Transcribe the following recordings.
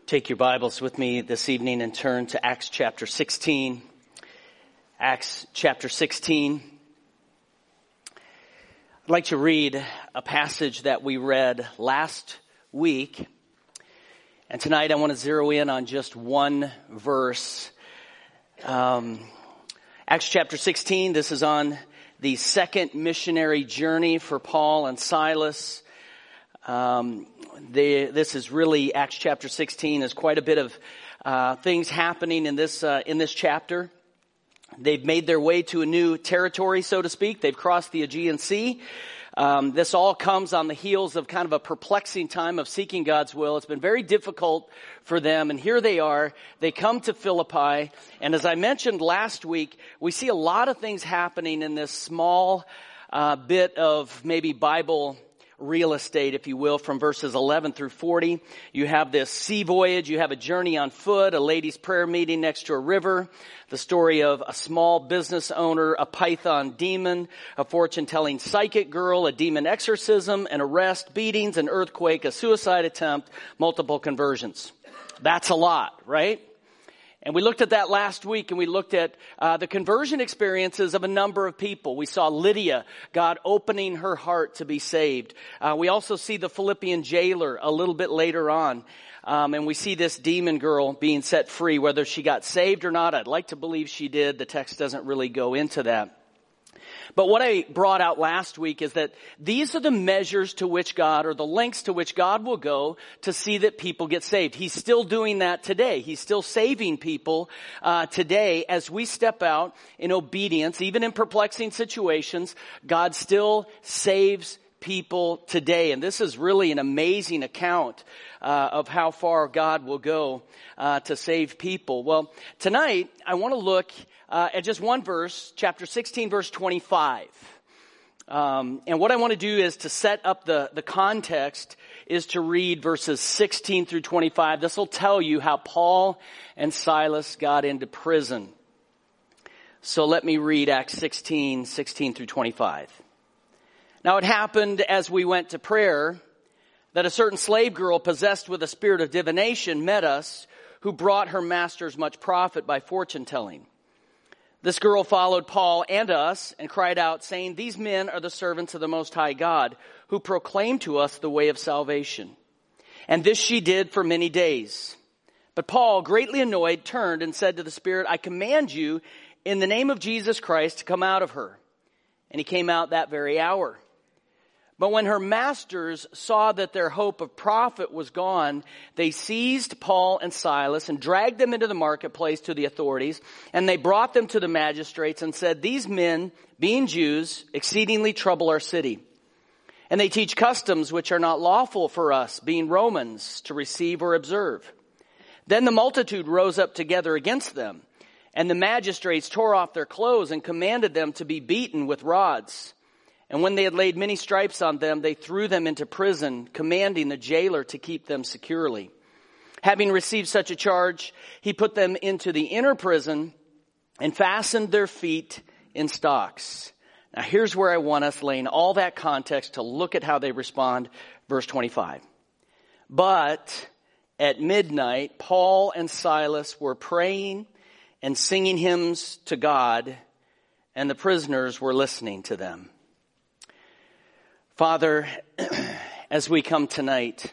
Take your Bibles with me this evening and turn to Acts chapter 16. Acts chapter 16. I'd like to read a passage that we read last week. And tonight I want to zero in on just one verse. Acts chapter 16, this is on the second missionary journey for Paul and Silas. This is really, Acts chapter 16 is quite a bit of things happening in this chapter. They've made their way to a new territory, so to speak. They've crossed the Aegean Sea. This all comes on the heels of kind of a perplexing time of seeking God's will. It's been very difficult for them, and here they are. They come to Philippi, and as I mentioned last week, we see a lot of things happening in this small bit of maybe Bible real estate, if you will, from verses 11 through 40. You have this sea voyage, you have a journey on foot, a ladies' prayer meeting next to a river, the story of a small business owner, a python demon, a fortune-telling psychic girl, a demon exorcism, an arrest, beatings, an earthquake, a suicide attempt, multiple conversions. That's a lot, right? And we looked at that last week, and we looked at the conversion experiences of a number of people. We saw Lydia, God opening her heart to be saved. We also see the Philippian jailer a little bit later on. And we see this demon girl being set free, whether she got saved or not. I'd like to believe she did. The text doesn't really go into that. But what I brought out last week is that these are the measures to which God, or the lengths to which God will go to see that people get saved. He's still doing that today. He's still saving people today as we step out in obedience, even in perplexing situations. God still saves people today. And this is really an amazing account of how far God will go to save people. Well, tonight I want to look at just one verse, chapter 16, verse 25. And what I want to do is to set up the context is to read verses 16 through 25. This will tell you how Paul and Silas got into prison. So let me read Acts 16 through 25. Now it happened as we went to prayer that a certain slave girl possessed with a spirit of divination met us, who brought her masters much profit by fortune telling. This girl followed Paul and us and cried out, saying, "These men are the servants of the Most High God, who proclaim to us the way of salvation." And this she did for many days. But Paul, greatly annoyed, turned and said to the spirit, "I command you in the name of Jesus Christ to come out of her." And he came out that very hour. But when her masters saw that their hope of profit was gone, they seized Paul and Silas and dragged them into the marketplace to the authorities. And they brought them to the magistrates and said, "These men, being Jews, exceedingly trouble our city. And they teach customs which are not lawful for us, being Romans, to receive or observe." Then the multitude rose up together against them. And the magistrates tore off their clothes and commanded them to be beaten with rods. And when they had laid many stripes on them, they threw them into prison, commanding the jailer to keep them securely. Having received such a charge, he put them into the inner prison and fastened their feet in stocks. Now here's where I want us, laying all that context, to look at how they respond. Verse 25. But at midnight, Paul and Silas were praying and singing hymns to God, and the prisoners were listening to them. Father, as we come tonight,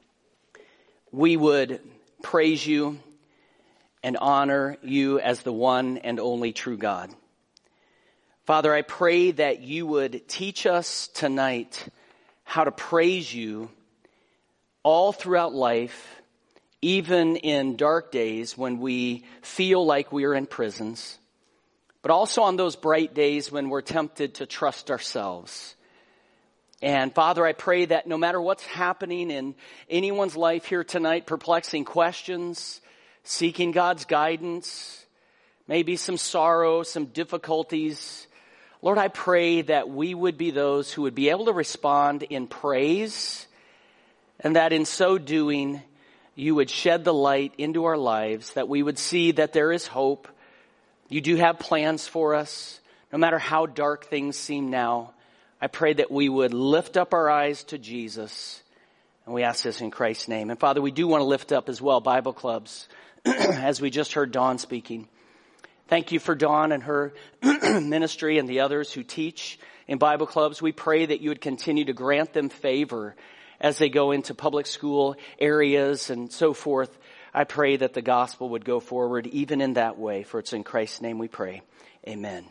we would praise you and honor you as the one and only true God. Father, I pray that you would teach us tonight how to praise you all throughout life, even in dark days when we feel like we are in prisons, but also on those bright days when we're tempted to trust ourselves. And Father, I pray that no matter what's happening in anyone's life here tonight, perplexing questions, seeking God's guidance, maybe some sorrow, some difficulties, Lord, I pray that we would be those who would be able to respond in praise, and that in so doing, you would shed the light into our lives, that we would see that there is hope. You do have plans for us, no matter how dark things seem now. I pray that we would lift up our eyes to Jesus, And we ask this in Christ's name. And Father, we do want to lift up as well Bible clubs, as we just heard Dawn speaking. Thank you for Dawn and her ministry and the others who teach in Bible clubs. We pray that you would continue to grant them favor as they go into public school areas and so forth. I pray that the gospel would go forward even in that way, for it's in Christ's name we pray. Amen.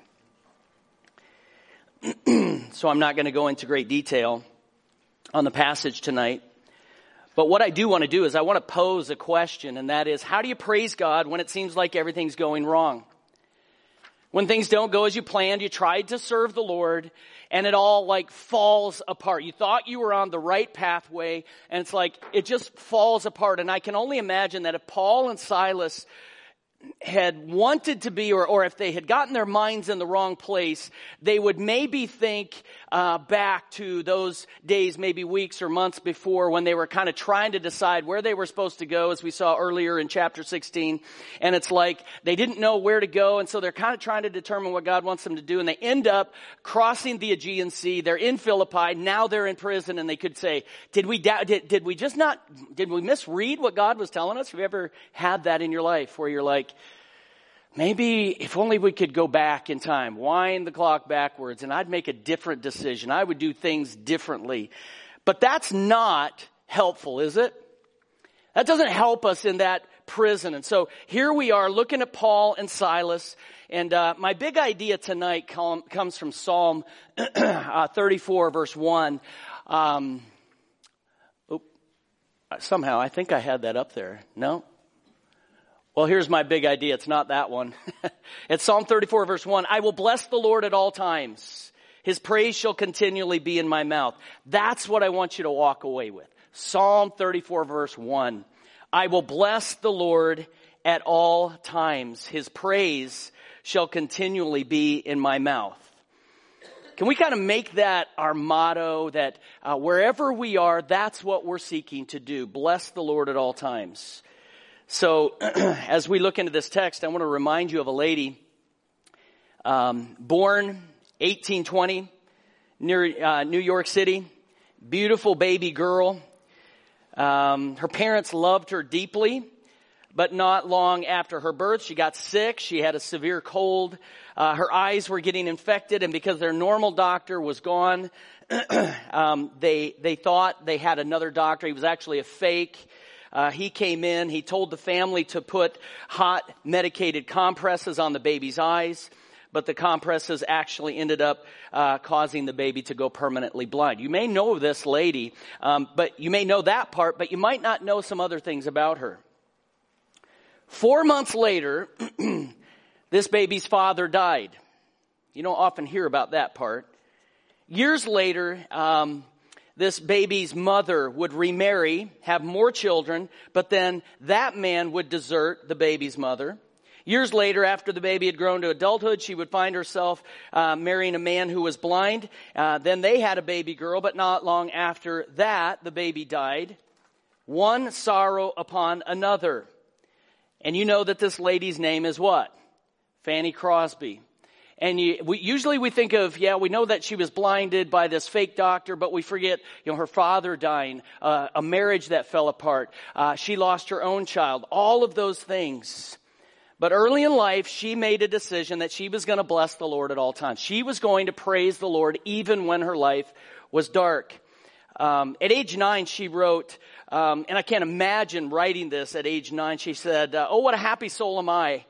So I'm not going to go into great detail on the passage tonight. But what I do want to do is I want to pose a question, and that is, how do you praise God when it seems like everything's going wrong? When things don't go as you planned, you tried to serve the Lord, and it all like falls apart. You thought you were on the right pathway, and it's like it just falls apart. And I can only imagine that if Paul and Silas had wanted to be, or if they had gotten their minds in the wrong place, they would maybe think back to those days, maybe weeks or months before, when they were kind of trying to decide where they were supposed to go, as we saw earlier in chapter 16. And it's like they didn't know where to go, and so they're kind of trying to determine what God wants them to do, and they end up crossing the Aegean Sea. They're in Philippi. Now they're in prison, and they could say, did we misread what God was telling us? Have you ever had that in your life where you're like, maybe if only we could go back in time, wind the clock backwards, and I'd make a different decision. I would do things differently. But that's not helpful, is it? That doesn't help us in that prison. And so here we are looking at Paul and Silas. And my big idea tonight comes from Psalm 34, verse 1. Somehow, I think I had that up there. No? Well, here's my big idea. It's not that one. It's Psalm 34, verse 1. I will bless the Lord at all times. His praise shall continually be in my mouth. That's what I want you to walk away with. Psalm 34, verse 1. I will bless the Lord at all times. His praise shall continually be in my mouth. Can we kind of make that our motto, that wherever we are, that's what we're seeking to do. Bless the Lord at all times. So as we look into this text, I want to remind you of a lady born 1820 near New York City. Beautiful baby girl. Her parents loved her deeply, but not long after her birth, she got sick. She had a severe cold. Her eyes were getting infected, and because their normal doctor was gone, they thought they had another doctor. He was actually a fake. He came in, he told the family to put hot medicated compresses on the baby's eyes, but the compresses actually ended up causing the baby to go permanently blind. You may know this lady, but you may know that part, but you might not know some other things about her. 4 months later, this baby's father died. You don't often hear about that part. Years later, this baby's mother would remarry, have more children, but then that man would desert the baby's mother. Years later, after the baby had grown to adulthood, she would find herself marrying a man who was blind. Then they had a baby girl, but not long after that, the baby died. One sorrow upon another. And you know that this lady's name is what? Fanny Crosby. And usually we think of, we know that she was blinded by this fake doctor, but we forget, her father dying, a marriage that fell apart. She lost her own child, all of those things. But early in life, she made a decision that she was going to bless the Lord at all times. She was going to praise the Lord even when her life was dark. At age 9, she wrote, and I can't imagine writing this at age 9, she said, "Oh, what a happy soul am I.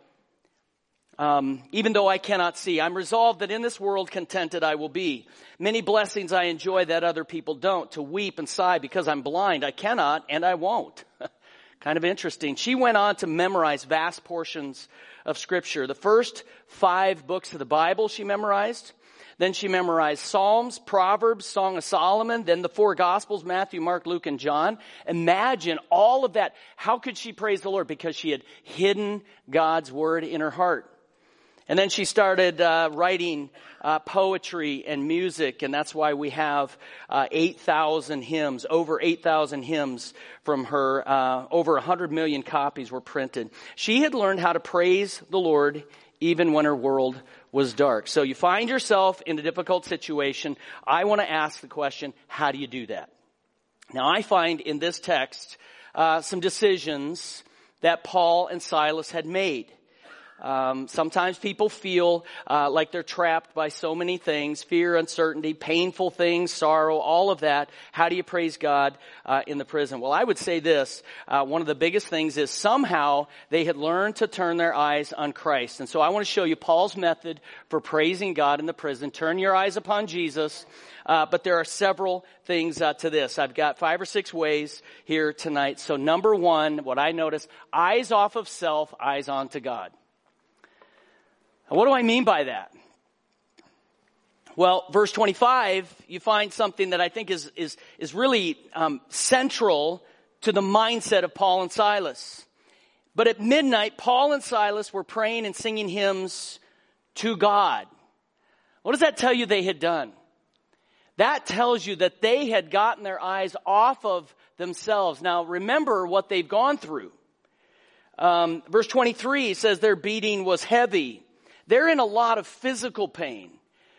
Even though I cannot see, I'm resolved that in this world contented I will be. Many blessings I enjoy that other people don't. To weep and sigh because I'm blind, I cannot and I won't." Kind of interesting. She went on to memorize vast portions of Scripture. The first 5 books of the Bible she memorized. Then she memorized Psalms, Proverbs, Song of Solomon, then the 4 Gospels, Matthew, Mark, Luke, and John. Imagine all of that. How could she praise the Lord? Because she had hidden God's Word in her heart. And then she started writing poetry and music, and that's why we have 8,000 hymns, over 8,000 hymns from her. Over 100 million copies were printed. She had learned how to praise the Lord even when her world was dark. So you find yourself in a difficult situation. I want to ask the question, how do you do that? Now, I find in this text some decisions that Paul and Silas had made. Sometimes people feel like they're trapped by so many things: fear, uncertainty, painful things, sorrow, all of that. How do you praise God in the prison? Well, I would say this. One of the biggest things is somehow they had learned to turn their eyes on Christ. And so I want to show you Paul's method for praising God in the prison. Turn your eyes upon Jesus. But there are several things to this. I've got 5 or 6 ways here tonight. So number 1, what I notice, eyes off of self, eyes on to God. What do I mean by that? Well, verse 25, you find something that I think is really central to the mindset of Paul and Silas. But at midnight, Paul and Silas were praying and singing hymns to God. What does that tell you they had done? That tells you that they had gotten their eyes off of themselves. Now, remember what they've gone through. Verse 23 says their beating was heavy. They're in a lot of physical pain.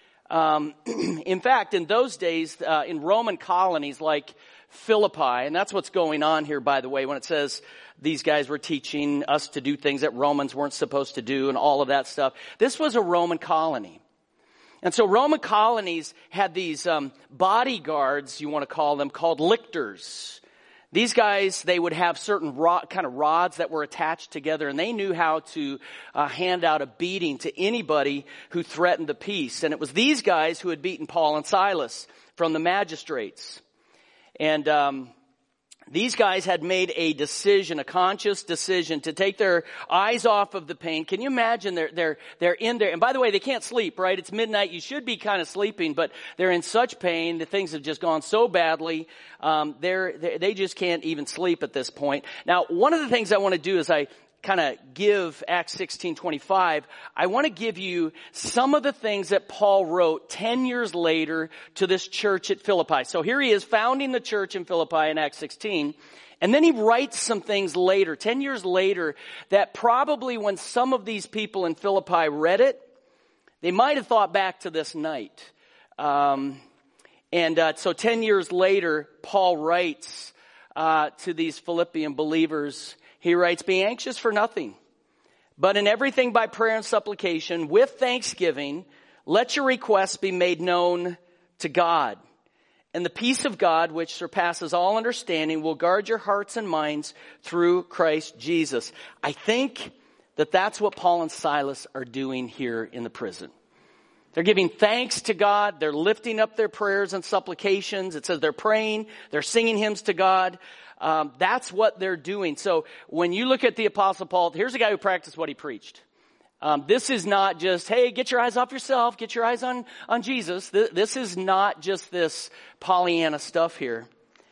In fact, in those days, in Roman colonies like Philippi, and that's what's going on here, by the way, when it says these guys were teaching us to do things that Romans weren't supposed to do and all of that stuff. This was a Roman colony. And so Roman colonies had these bodyguards, you want to call them, called lictors. These guys, they would have certain kind of rods that were attached together, and they knew how to hand out a beating to anybody who threatened the peace. And it was these guys who had beaten Paul and Silas from the magistrates. And these guys had made a decision, a conscious decision, to take their eyes off of the pain. Can you imagine they're in there? And by the way, they can't sleep, right? It's midnight. You should be kind of sleeping, but they're in such pain. The things have just gone so badly. They just can't even sleep at this point. Now, one of the things I want to do is I kind of give Acts 16:25, I want to give you some of the things that Paul wrote 10 years later to this church at Philippi. So here he is founding the church in Philippi in Acts 16. And then he writes some things later, 10 years later, that probably when some of these people in Philippi read it, they might have thought back to this night. So 10 years later, Paul writes to these Philippian believers. He writes, "Be anxious for nothing, but in everything by prayer and supplication, with thanksgiving, let your requests be made known to God. And the peace of God, which surpasses all understanding, will guard your hearts and minds through Christ Jesus." I think that that's what Paul and Silas are doing here in the prison. They're giving thanks to God. They're lifting up their prayers and supplications. It says they're praying. They're singing hymns to God. That's what they're doing. So when you look at the Apostle Paul, here's a guy who practiced what he preached. This is not just, hey, get your eyes off yourself, get your eyes on Jesus. This is not just this Pollyanna stuff here.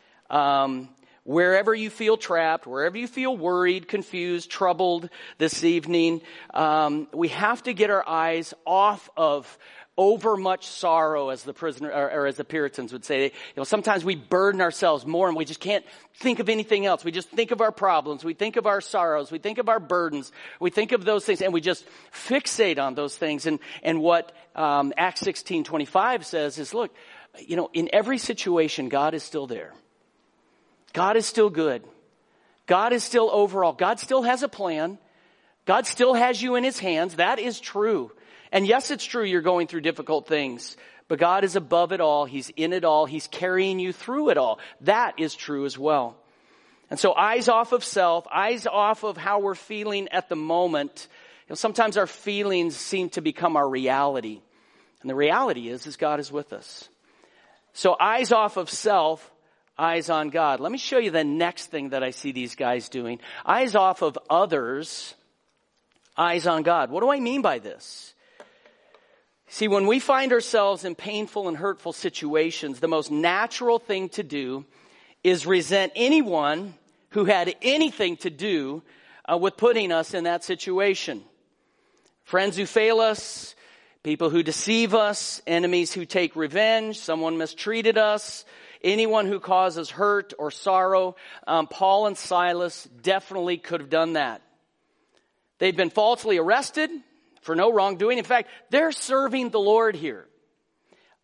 Wherever you feel trapped, wherever you feel worried, confused, troubled this evening, we have to get our eyes off of overmuch sorrow, as the prisoner, or as the Puritans would say. Sometimes we burden ourselves more and we just can't think of anything else. We just think of our problems. We think of our sorrows. We think of our burdens. We think of those things and we just fixate on those things. And what Acts 16:25 says is, look, in every situation, God is still there. God is still good. God is still overall. God still has a plan. God still has you in his hands. That is true. And yes, it's true you're going through difficult things, but God is above it all. He's in it all. He's carrying you through it all. That is true as well. And so eyes off of self, eyes off of how we're feeling at the moment. Sometimes our feelings seem to become our reality. And the reality is God is with us. So eyes off of self, eyes on God. Let me show you the next thing that I see these guys doing. Eyes off of others, eyes on God. What do I mean by this? See, when we find ourselves in painful and hurtful situations, the most natural thing to do is resent anyone who had anything to do with putting us in that situation. Friends who fail us, people who deceive us, enemies who take revenge, someone mistreated us, anyone who causes hurt or sorrow. Paul and Silas definitely could have done that. They'd been falsely arrested for no wrongdoing. In fact, they're serving the Lord here.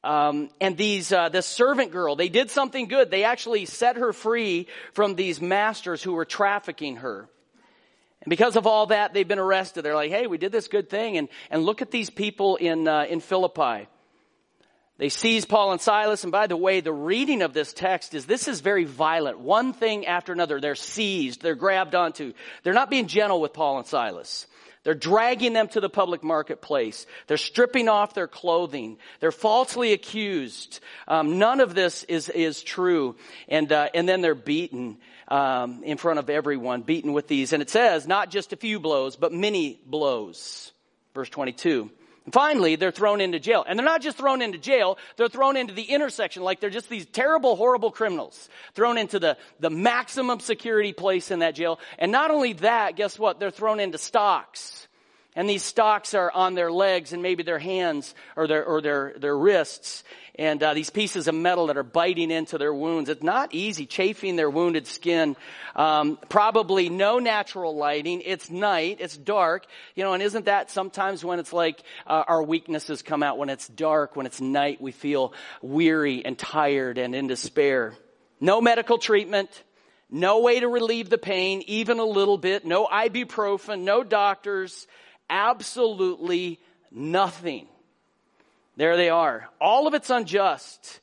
And this servant girl, they did something good. They actually set her free from these masters who were trafficking her. And because of all that, they've been arrested. They're like, hey, we did this good thing. And look at these people in Philippi. They seize Paul and Silas. And by the way, the reading of this text this is very violent. One thing after another. They're seized. They're grabbed onto. They're not being gentle with Paul and Silas. They're dragging them to the public marketplace. They're stripping off their clothing. They're falsely accused. None of this is true. And then they're beaten in front of everyone, beaten with these. And it says not just a few blows, but many blows. Verse 22. And finally, they're thrown into jail. And they're not just thrown into jail, they're thrown into the intersection like they're just these terrible, horrible criminals. Thrown into the maximum security place in that jail. And not only that, guess what? They're thrown into stocks. And these stocks are on their legs and maybe their hands or their wrists. And these pieces of metal that are biting into their wounds. It's not easy, chafing their wounded skin. Probably no natural lighting. It's night. It's dark. And isn't that sometimes when it's like our weaknesses come out? When it's dark, when it's night, we feel weary and tired and in despair. No medical treatment. No way to relieve the pain, even a little bit. No ibuprofen. No doctors. Absolutely nothing. There they are. All of it's unjust.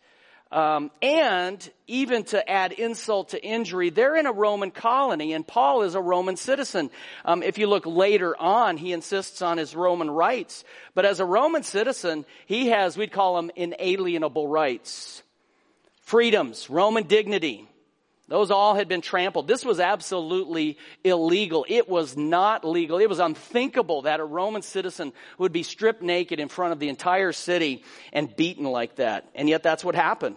And even to add insult to injury, they're in a Roman colony and Paul is a Roman citizen. If you look later on, he insists on his Roman rights. But as a Roman citizen, he has, we'd call them inalienable rights. Freedoms, Roman dignity. Those all had been trampled. This was absolutely illegal. It was not legal. It was unthinkable that a Roman citizen would be stripped naked in front of the entire city and beaten like that. And yet that's what happened.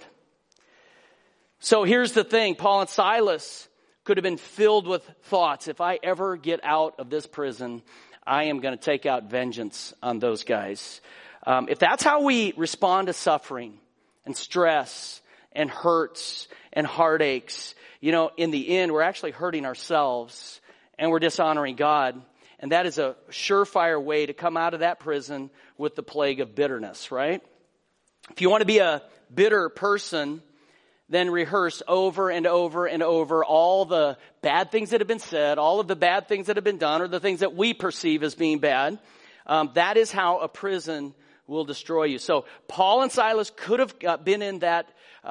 So here's the thing. Paul and Silas could have been filled with thoughts. If I ever get out of this prison, I am going to take out vengeance on those guys. If that's how we respond to suffering and stress and hurts and heartaches, in the end, we're actually hurting ourselves and we're dishonoring God. And that is a surefire way to come out of that prison with the plague of bitterness, right? If you want to be a bitter person, then rehearse over and over and over all the bad things that have been said, all of the bad things that have been done, or the things that we perceive as being bad. That is how a prison will destroy you. So Paul and Silas could have been in that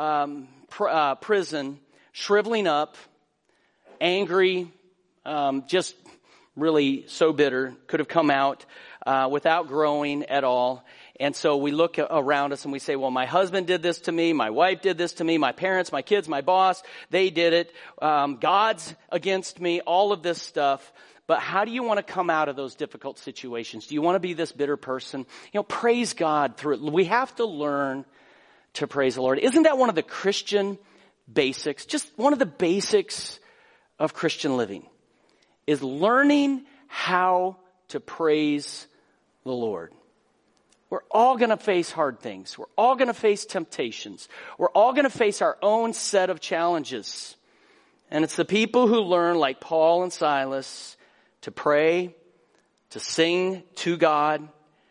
prison, shriveling up, angry, just really so bitter, could have come out without growing at all. And so we look around us and we say, well, my husband did this to me, my wife did this to me, my parents, my kids, my boss, they did it. God's against me, all of this stuff. But how do you want to come out of those difficult situations? Do you want to be this bitter person? Praise God through it. We have to learn to praise the Lord. Isn't that one of the Christian basics? Just one of the basics of Christian living is learning how to praise the Lord. We're all going to face hard things. We're all going to face temptations. We're all going to face our own set of challenges. And it's the people who learn, like Paul and Silas, to pray, to sing to God,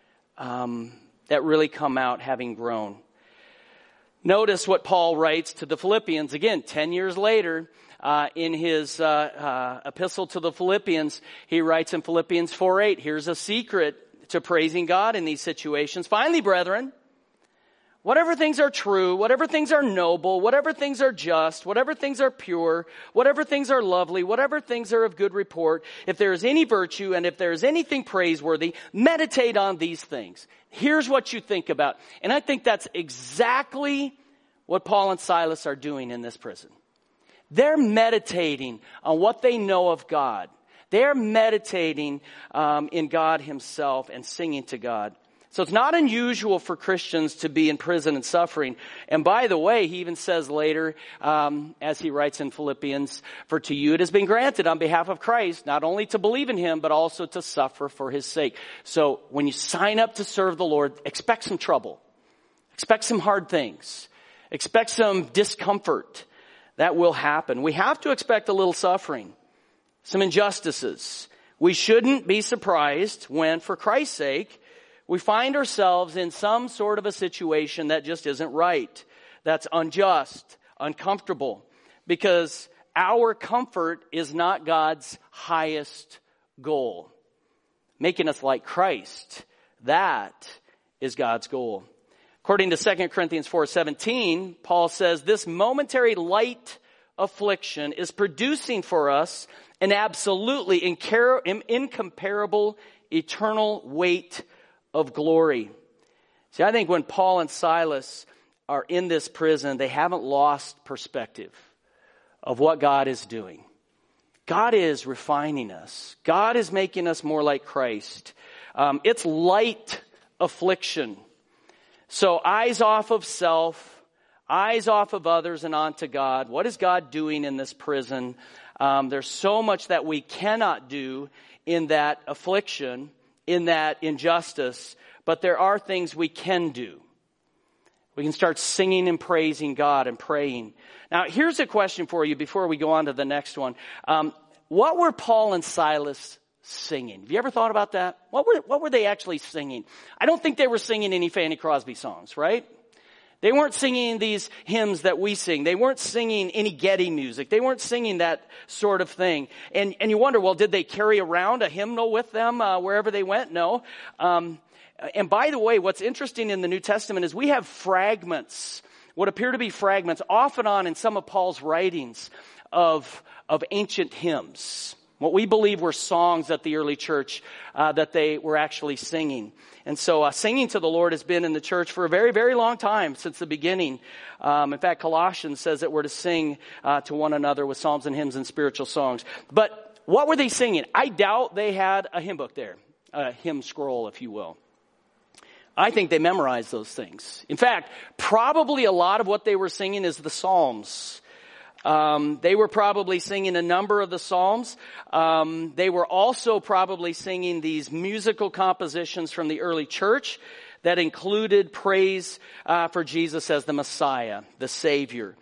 that really come out having grown. Notice what Paul writes to the Philippians. Again, 10 years later, in his epistle to the Philippians, he writes in Philippians 4:8, here's a secret to praising God in these situations. Finally, brethren, whatever things are true, whatever things are noble, whatever things are just, whatever things are pure, whatever things are lovely, whatever things are of good report, if there is any virtue and if there is anything praiseworthy, meditate on these things. Here's what you think about. And I think that's exactly what Paul and Silas are doing in this prison. They're meditating on what they know of God. They're meditating in God himself and singing to God. So it's not unusual for Christians to be in prison and suffering. And by the way, he even says later, as he writes in Philippians, for to you it has been granted on behalf of Christ, not only to believe in him, but also to suffer for his sake. So when you sign up to serve the Lord, expect some trouble. Expect some hard things. Expect some discomfort. That will happen. We have to expect a little suffering. Some injustices. We shouldn't be surprised when, for Christ's sake, we find ourselves in some sort of a situation that just isn't right, that's unjust, uncomfortable, because our comfort is not God's highest goal. Making us like Christ, that is God's goal. According to 2 Corinthians 4:17, Paul says, this momentary light affliction is producing for us an absolutely incomparable eternal weight of glory. See, I think when Paul and Silas are in this prison, they haven't lost perspective of what God is doing. God is refining us. God is making us more like Christ. It's light affliction. So eyes off of self, eyes off of others and onto God. What is God doing in this prison? There's so much that we cannot do in that affliction, in that injustice, but there are things we can do. We can start singing and praising God and praying. Now, here's a question for you before we go on to the next one. What were Paul and Silas singing? Have you ever thought about that? What were they actually singing? I don't think they were singing any Fanny Crosby songs, right? They weren't singing these hymns that we sing. They weren't singing any Getty music. They weren't singing that sort of thing. And you wonder, well, did they carry around a hymnal with them wherever they went? No. And by the way, what's interesting in the New Testament is we have fragments, what appear to be fragments, off and on in some of Paul's writings of ancient hymns. What we believe were songs that the early church, that they were actually singing. And so singing to the Lord has been in the church for a very, very long time, since the beginning. In fact, Colossians says that we're to sing to one another with psalms and hymns and spiritual songs. But what were they singing? I doubt they had a hymn book there, a hymn scroll, if you will. I think they memorized those things. In fact, probably a lot of what they were singing is the Psalms. They were probably singing a number of the Psalms. They were also probably singing these musical compositions from the early church that included praise for Jesus as the Messiah, the Savior.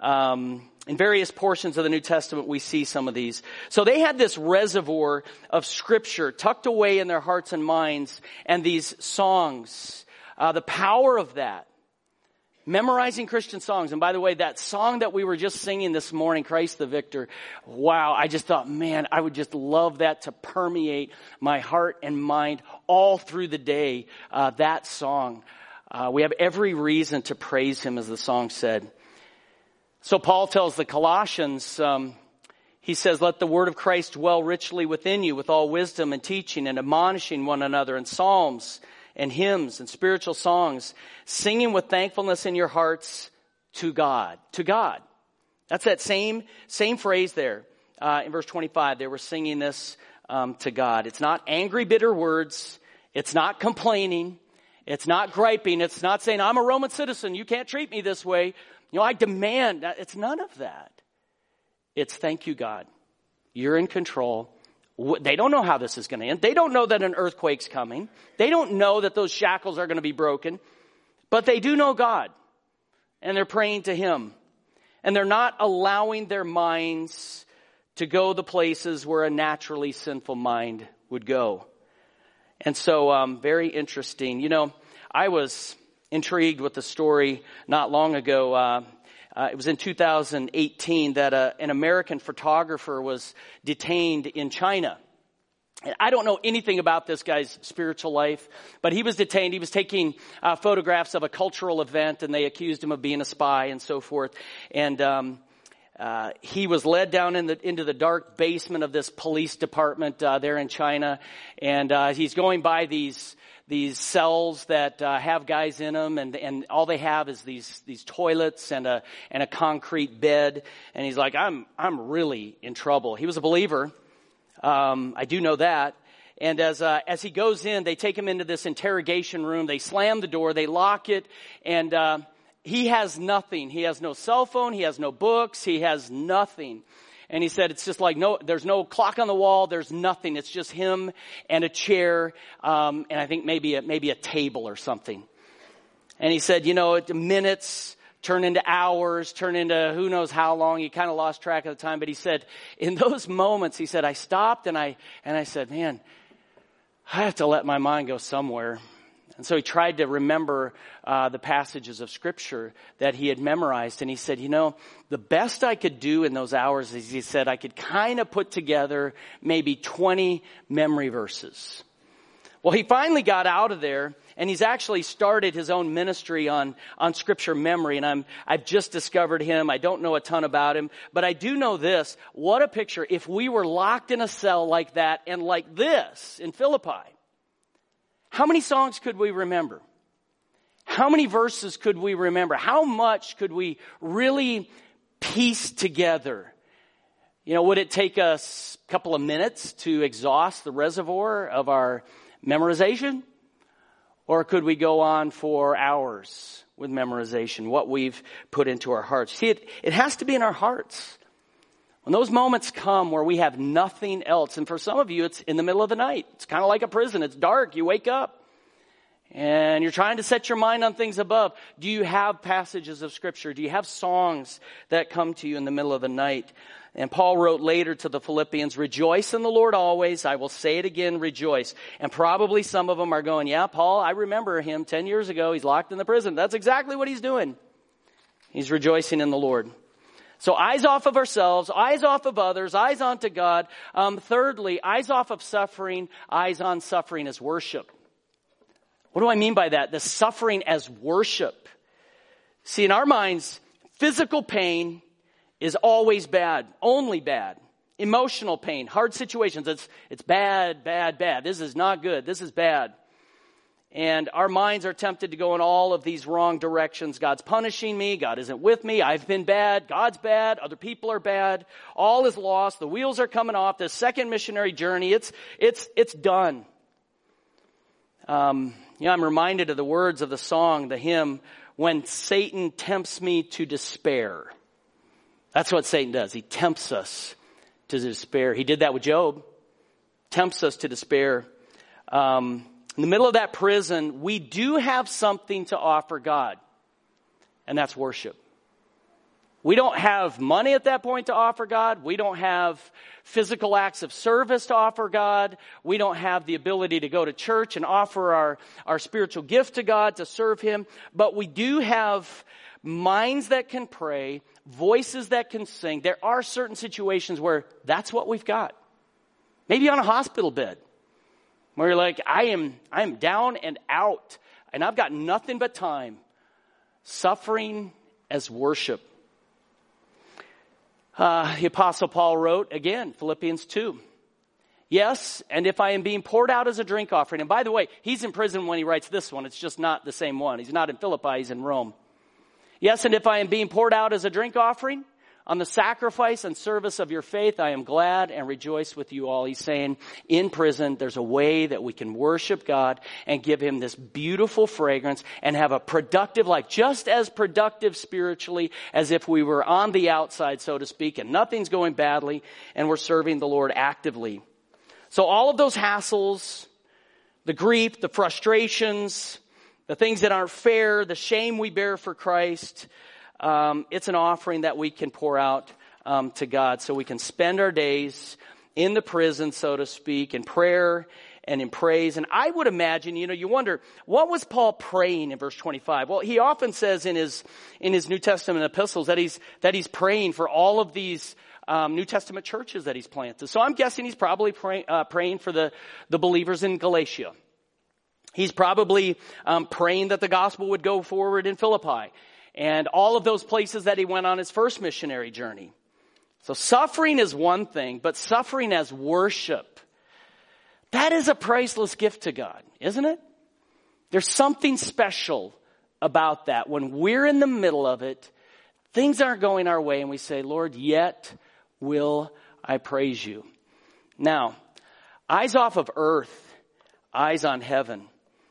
In various portions of the New Testament, we see some of these. So they had this reservoir of Scripture tucked away in their hearts and minds, and these songs, the power of that. Memorizing Christian songs. And by the way, that song that we were just singing this morning, Christ the Victor, wow, I just thought, man, I would just love that to permeate my heart and mind all through the day, that song. We have every reason to praise Him, as the song said. So Paul tells the Colossians, he says, let the word of Christ dwell richly within you with all wisdom and teaching and admonishing one another in psalms and hymns and spiritual songs, singing with thankfulness in your hearts to God. To God. That's that same phrase there. In verse 25, they were singing this to God. It's not angry, bitter words. It's not complaining. It's not griping. It's not saying, I'm a Roman citizen. You can't treat me this way. I demand. It's none of that. It's thank you, God. You're in control. They don't know how this is going to end. They don't know that an earthquake's coming. They don't know that those shackles are going to be broken. But they do know God. And they're praying to Him. And they're not allowing their minds to go the places where a naturally sinful mind would go. And so, very interesting. I was intrigued with the story not long ago. It was in 2018 that an American photographer was detained in China. I don't know anything about this guy's spiritual life, but he was detained. He was taking photographs of a cultural event, and they accused him of being a spy and so forth. And he was led down into the dark basement of this police department there in China, and he's going by these cells that have guys in them, and all they have is these toilets and a concrete bed. And he's like, I'm really in trouble. He was a believer. I do know that. And as he goes in, they take him into this interrogation room. They slam the door. They lock it. And he has nothing. He has no cell phone. He has no books. He has nothing. And he said, it's just like there's no clock on the wall. There's nothing. It's just him and a chair, and I think maybe a table or something. And he said, minutes turn into hours, turn into who knows how long. He kind of lost track of the time. But he said, in those moments, he said, I stopped and I said, man, I have to let my mind go somewhere. And so he tried to remember the passages of Scripture that he had memorized. And he said, the best I could do in those hours is, he said, I could kind of put together maybe 20 memory verses. Well, he finally got out of there, and he's actually started his own ministry on Scripture memory. And I've just discovered him. I don't know a ton about him, but I do know this. What a picture if we were locked in a cell like that and like this in Philippi. How many songs could we remember? How many verses could we remember? How much could we really piece together? Would it take us a couple of minutes to exhaust the reservoir of our memorization? Or could we go on for hours with memorization, what we've put into our hearts? See, it has to be in our hearts. When those moments come where we have nothing else, and for some of you, it's in the middle of the night. It's kind of like a prison. It's dark. You wake up, and you're trying to set your mind on things above. Do you have passages of Scripture? Do you have songs that come to you in the middle of the night? And Paul wrote later to the Philippians, rejoice in the Lord always. I will say it again, rejoice. And probably some of them are going, yeah, Paul, I remember him 10 years ago. He's locked in the prison. That's exactly what he's doing. He's rejoicing in the Lord. So eyes off of ourselves, eyes off of others, eyes on to God. Thirdly, eyes off of suffering, eyes on suffering as worship. What do I mean by that? The suffering as worship. See, in our minds, physical pain is always bad, only bad. Emotional pain, hard situations, it's bad, bad, bad. This is not good. This is bad. And our minds are tempted to go in all of these wrong directions. God's punishing me. God isn't with me. I've been bad. God's bad. Other people are bad. All is lost. The wheels are coming off. This second missionary journey, it's done. I'm reminded of the words of the song, the hymn, when Satan tempts me to despair. That's what Satan does. He tempts us to despair. He did that with Job. Tempts us to despair. In the middle of that prison, we do have something to offer God, and that's worship. We don't have money at that point to offer God. We don't have physical acts of service to offer God. We don't have the ability to go to church and offer our spiritual gift to God to serve Him. But we do have minds that can pray, voices that can sing. There are certain situations where that's what we've got. Maybe on a hospital bed, where you're like, I am down and out, and I've got nothing but time. Suffering as worship. The Apostle Paul wrote, again, Philippians 2. Yes, and if I am being poured out as a drink offering. And by the way, he's in prison when he writes this one. It's just not the same one. He's not in Philippi, he's in Rome. Yes, and if I am being poured out as a drink offering on the sacrifice and service of your faith, I am glad and rejoice with you all. He's saying, in prison, there's a way that we can worship God and give Him this beautiful fragrance and have a productive life, just as productive spiritually as if we were on the outside, so to speak, and nothing's going badly, and we're serving the Lord actively. So all of those hassles, the grief, the frustrations, the things that aren't fair, the shame we bear for Christ, it's an offering that we can pour out to God, so we can spend our days in the prison, so to speak, in prayer and in praise. And I would imagine, you wonder, what was Paul praying in verse 25? Well, he often says in his New Testament epistles that he's praying for all of these New Testament churches that he's planted. So I'm guessing he's probably praying for the believers in Galatia. He's probably praying that the gospel would go forward in Philippi and all of those places that he went on his first missionary journey. So suffering is one thing, but suffering as worship, that is a priceless gift to God, isn't it? There's something special about that. When we're in the middle of it, things aren't going our way, and we say, Lord, yet will I praise you. Now, eyes off of earth, eyes on heaven.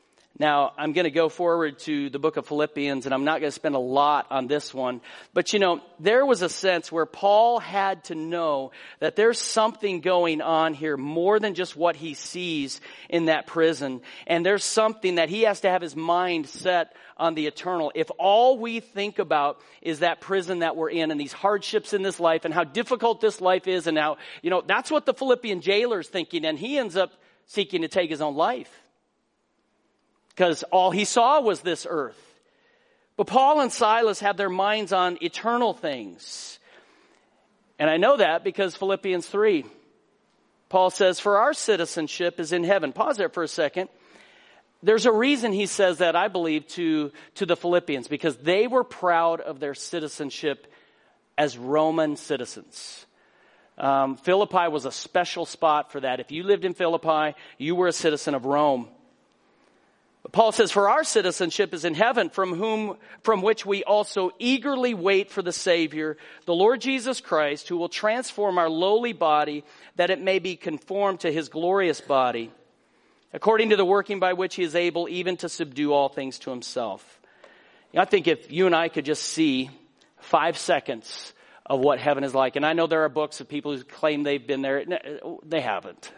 Now, I'm going to go forward to the book of Philippians, and I'm not going to spend a lot on this one. But, there was a sense where Paul had to know that there's something going on here more than just what he sees in that prison. And there's something that he has to have his mind set on the eternal. If all we think about is that prison that we're in and these hardships in this life and how difficult this life is and how, that's what the Philippian jailer's thinking, and he ends up seeking to take his own life. because all he saw was this earth. But Paul and Silas had their minds on eternal things. And I know that because Philippians 3, Paul says, for our citizenship is in heaven. Pause there for a second. There's a reason he says that, I believe, to the Philippians, because they were proud of their citizenship as Roman citizens. Philippi was a special spot for that. If you lived in Philippi, you were a citizen of Rome. But Paul says, for our citizenship is in heaven, from which we also eagerly wait for the Savior, the Lord Jesus Christ, who will transform our lowly body, that it may be conformed to his glorious body, according to the working by which he is able even to subdue all things to himself. I think if you and I could just see 5 seconds of what heaven is like, and I know there are books of people who claim they've been there. They haven't.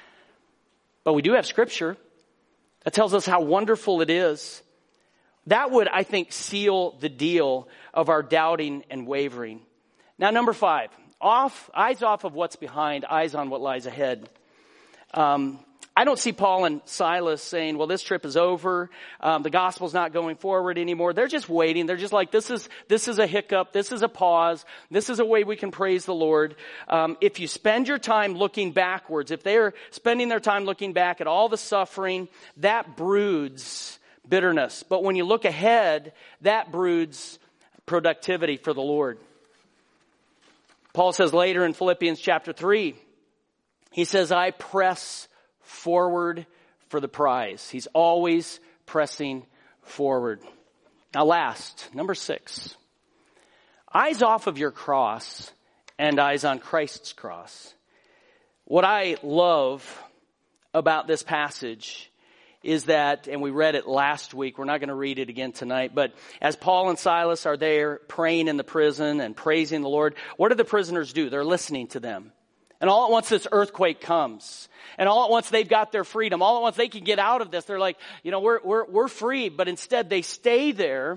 But we do have Scripture that tells us how wonderful it is. That would, I think, seal the deal of our doubting and wavering. Now, number 5, eyes off of what's behind, eyes on what lies ahead. I don't see Paul and Silas saying, well, this trip is over. The gospel's not going forward anymore. They're just waiting. They're just like, this is a hiccup. This is a pause. This is a way we can praise the Lord. If you spend your time looking backwards, if they're spending their time looking back at all the suffering, that broods bitterness. But when you look ahead, that broods productivity for the Lord. Paul says later in Philippians chapter 3, he says, I press forward for the prize. He's always pressing forward. Now last, number 6. Eyes off of your cross and eyes on Christ's cross. What I love about this passage is that, and we read it last week, we're not going to read it again tonight, but as Paul and Silas are there praying in the prison and praising the Lord, what do the prisoners do? They're listening to them. And all at once this earthquake comes. And all at once they've got their freedom. All at once they can get out of this. They're like, we're free. But instead they stay there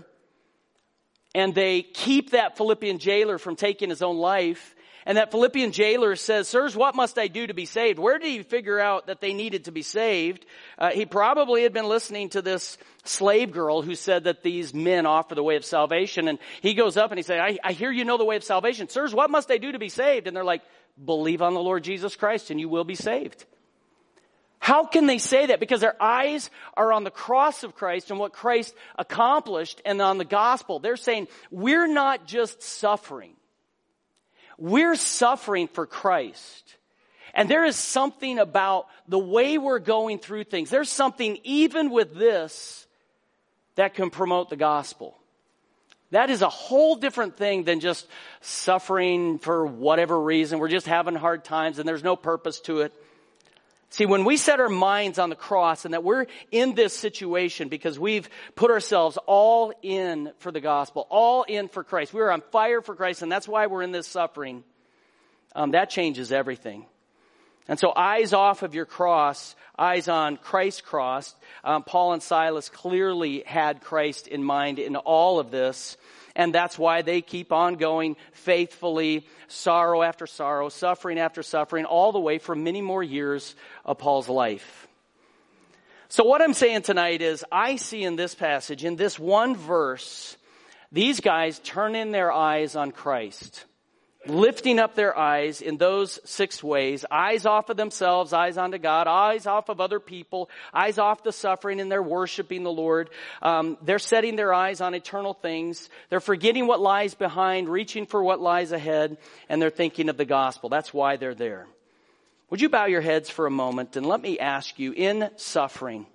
and they keep that Philippian jailer from taking his own life. And that Philippian jailer says, sirs, what must I do to be saved? Where did he figure out that they needed to be saved? He probably had been listening to this slave girl who said that these men offer the way of salvation. And he goes up and he says, I hear you know the way of salvation. Sirs, what must I do to be saved? And they're like, believe on the Lord Jesus Christ and you will be saved. How can they say that? Because their eyes are on the cross of Christ and what Christ accomplished and on the gospel. They're saying, we're not just suffering. We're suffering for Christ. And there is something about the way we're going through things. There's something even with this that can promote the gospel. That is a whole different thing than just suffering for whatever reason. We're just having hard times and there's no purpose to it. See, when we set our minds on the cross and that we're in this situation because we've put ourselves all in for the gospel, all in for Christ. We're on fire for Christ and that's why we're in this suffering. That changes everything. And so eyes off of your cross, eyes on Christ's cross. Paul and Silas clearly had Christ in mind in all of this. And that's why they keep on going faithfully, sorrow after sorrow, suffering after suffering, all the way for many more years of Paul's life. So what I'm saying tonight is I see in this passage, in this one verse, these guys turning their eyes on Christ. Lifting up their eyes in those 6 ways. Eyes off of themselves, eyes onto God, eyes off of other people, eyes off the suffering, and they're worshiping the Lord. They're setting their eyes on eternal things. They're forgetting what lies behind, reaching for what lies ahead, and they're thinking of the gospel. That's why they're there. Would you bow your heads for a moment and let me ask you, in suffering,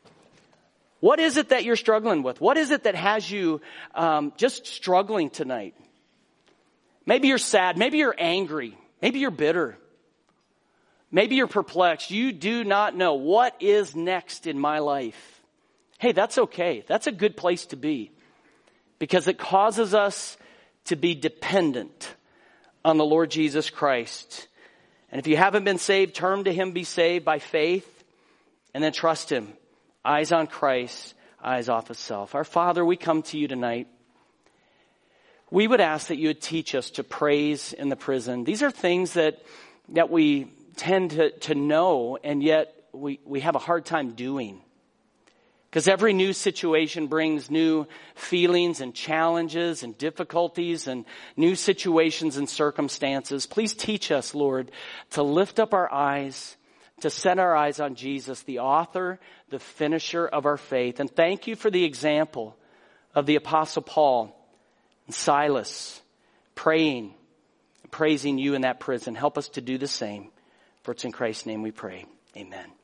what is it that you're struggling with? What is it that has you just struggling tonight? Maybe you're sad. Maybe you're angry. Maybe you're bitter. Maybe you're perplexed. You do not know what is next in my life. Hey, that's okay. That's a good place to be because it causes us to be dependent on the Lord Jesus Christ. And if you haven't been saved, turn to Him, be saved by faith, and then trust Him. Eyes on Christ, eyes off of self. Our Father, we come to you tonight. We would ask that you would teach us to praise in the prison. These are things that we tend to know, and yet we have a hard time doing. Because every new situation brings new feelings and challenges and difficulties and new situations and circumstances. Please teach us, Lord, to lift up our eyes, to set our eyes on Jesus, the author, the finisher of our faith. And thank you for the example of the Apostle Paul and Silas praying, praising you in that prison. Help us to do the same. For it's in Christ's name we pray. Amen.